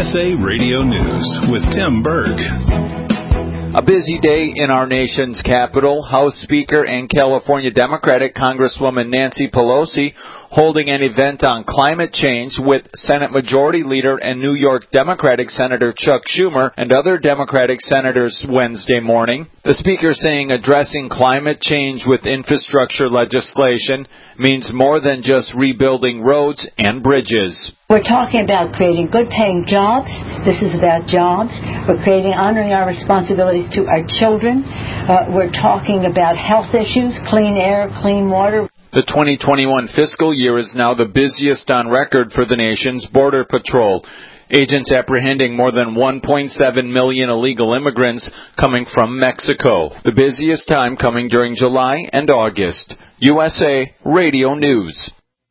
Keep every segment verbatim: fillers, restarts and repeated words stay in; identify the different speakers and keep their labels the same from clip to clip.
Speaker 1: S A Radio News with Tim Berg.
Speaker 2: A busy day in our nation's capital. House Speaker and California Democratic Congresswoman Nancy Pelosi holding an event on climate change with Senate Majority Leader and New York Democratic Senator Chuck Schumer and other Democratic senators Wednesday morning. The Speaker saying addressing climate change with infrastructure legislation means more than just rebuilding roads and bridges.
Speaker 3: We're talking about creating good-paying jobs. This is about jobs. We're creating, honoring our responsibilities to our children. Uh, we're talking about health issues, clean air, clean water.
Speaker 2: The twenty twenty-one fiscal year is now the busiest on record for the nation's Border Patrol. Agents apprehending more than one point seven million illegal immigrants coming from Mexico. The busiest time coming during July and August. U S A Radio News.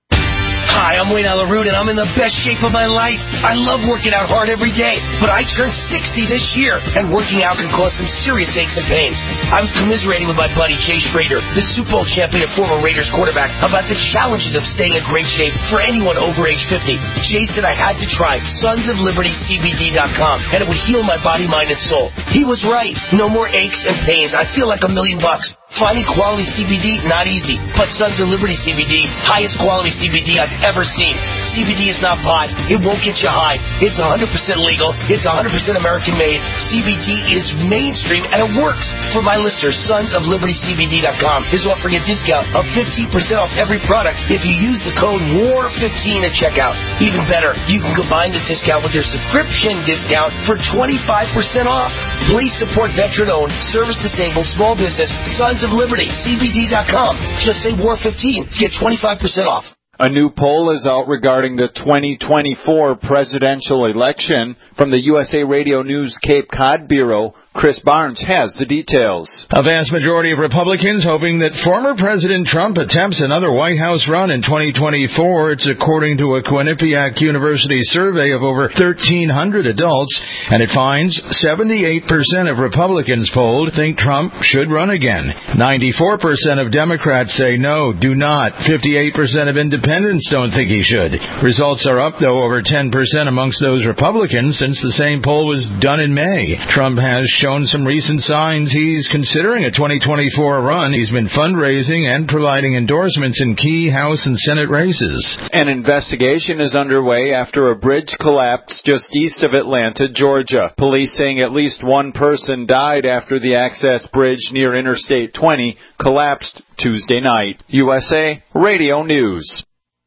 Speaker 4: Hi, I'm Wayne Alaroot, and I'm in the best shape of my life. I love working out hard every day, but I turned sixty this year, and working out can cause some serious aches and pains. I was commiserating with my buddy Jay Schrader, the Super Bowl champion and former Raiders quarterback, about the challenges of staying in great shape for anyone over age fifty. Jay said I had to try Sons of Liberty C B D dot com, and it would heal my body, mind, and soul. He was right. No more aches and pains. I feel like a million bucks. Finding quality C B D, not easy. But Sons of Liberty C B D, highest quality C B D I've ever seen. C B D is not pot. It won't get you high. It's one hundred percent legal. It's one hundred percent American-made. C B D is mainstream, and it works. For my listeners, Sons of Liberty C B D dot com is offering a discount of fifteen percent off every product if you use the code W A R fifteen at checkout. Even better, you can combine this discount with your subscription discount for twenty-five percent off. Please support veteran-owned, service-disabled, small business, Sons of Liberty, C B D dot com. Just say W A R fifteen to get twenty-five percent off.
Speaker 2: A new poll is out regarding the twenty twenty-four presidential election. From the U S A Radio News Cape Cod Bureau, Chris Barnes has the details.
Speaker 5: A vast majority of Republicans hoping that former President Trump attempts another White House run in twenty twenty-four. It's according to a Quinnipiac University survey of over thirteen hundred adults, and it finds seventy-eight percent of Republicans polled think Trump should run again. ninety-four percent of Democrats say no, do not. fifty-eight percent of independents don't think he should. Results are up, though, over ten percent amongst those Republicans since the same poll was done in May. Trump has shown some recent signs he's considering a twenty twenty-four run. He's been fundraising and providing endorsements in key House and Senate races.
Speaker 2: An investigation is underway after a bridge collapsed just east of Atlanta, Georgia. Police saying at least one person died after the access bridge near Interstate twenty collapsed Tuesday night. U S A Radio News.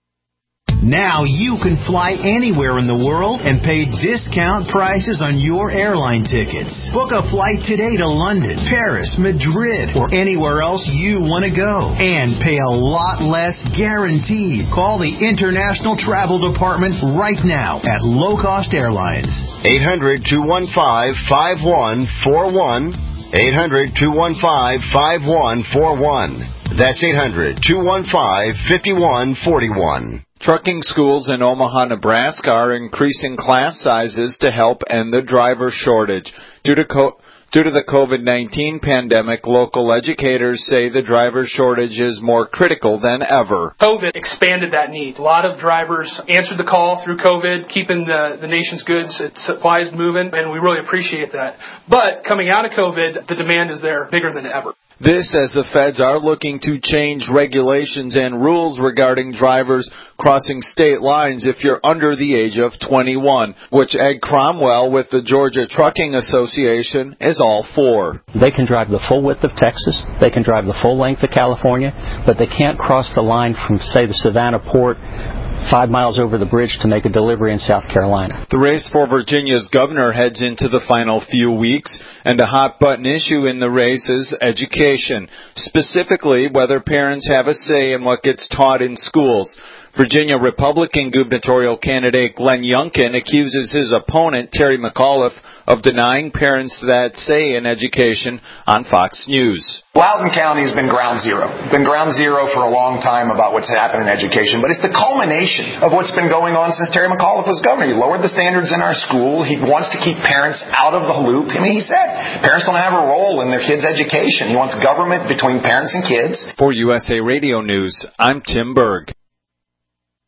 Speaker 6: Now you can fly anywhere in the world and pay discount prices on your airline tickets. Book a flight today to London, Paris, Madrid, or anywhere else you want to go. And pay a lot less guaranteed. Call the International Travel Department right now at Low Cost Airlines.
Speaker 7: eight hundred, two one five, five one four one. eight hundred, two one five, five one four one. That's eight hundred, two one five, five one four one.
Speaker 2: Trucking schools in Omaha, Nebraska are increasing class sizes to help end the driver shortage. Due to co- due to the COVID nineteen pandemic, local educators say the driver shortage is more critical than ever.
Speaker 8: COVID expanded that need. A lot of drivers answered the call through COVID, keeping the, the nation's goods and supplies moving, and we really appreciate that. But coming out of COVID, the demand is there, bigger than ever.
Speaker 2: This as the feds are looking to change regulations and rules regarding drivers crossing state lines if you're under the age of twenty-one, which Ed Cromwell with the Georgia Trucking Association is all for.
Speaker 9: They can drive the full width of Texas, they can drive the full length of California, but they can't cross the line from, say, the Savannah port five miles over the bridge to make a delivery in South Carolina.
Speaker 2: The race for Virginia's governor heads into the final few weeks, and a hot-button issue in the race is education, specifically whether parents have a say in what gets taught in schools. Virginia Republican gubernatorial candidate Glenn Youngkin accuses his opponent, Terry McAuliffe, of denying parents that say in education on Fox News.
Speaker 10: Loudoun County has been ground zero. Been ground zero for a long time about what's happened in education, but it's the culmination of what's been going on since Terry McAuliffe was governor. He lowered the standards in our school. He wants to keep parents out of the loop. I mean, he said parents don't have a role in their kids' education. He wants government between parents and kids.
Speaker 2: For U S A Radio News, I'm Tim Berg.